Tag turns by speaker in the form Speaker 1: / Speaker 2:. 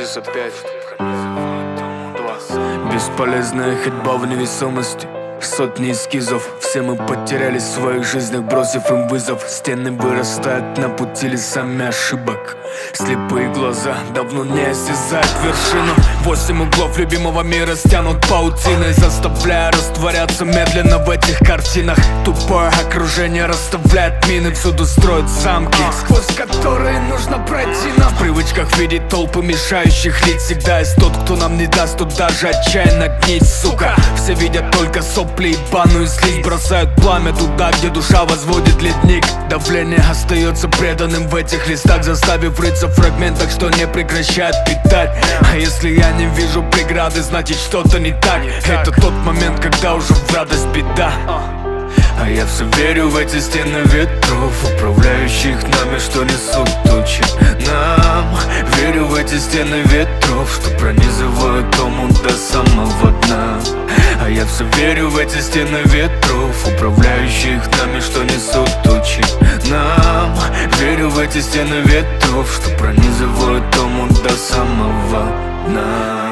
Speaker 1: 65 2.
Speaker 2: Бесполезная ходьба в невесомости, сотни эскизов. Все мы потерялись в своих жизнях, бросив им вызов. Стены вырастают на пути лесами ошибок. Слепые глаза давно не осязают вершину. 8 углов любимого мира стянут паутиной, заставляя растворяться медленно в этих картинах. Тупое окружение расставляет мины, всюду строят замки, сквозь которые нужно пройти нам. В привычках видеть толпы мешающих лиц всегда есть тот, кто нам не даст тут даже отчаянно гнить, сука. Все видят только сопли и банную слизь, бросают пламя туда, где душа возводит ледник. Давление остается преданным в этих листах, заставив рыться в фрагментах, что не прекращает питать. А если я не вижу преграды, значит что-то не так. Это тот момент, когда уже в радость беда. А я все верю в эти стены ветров, управляющих нами, что несут тучи нам. Верю в эти стены ветров, что пронизывают омут до самого дна. А я все верю в эти стены ветров, управляющих нами, что несут тучи нам. Верю в эти стены ветров, что пронизывают омут до самого дна.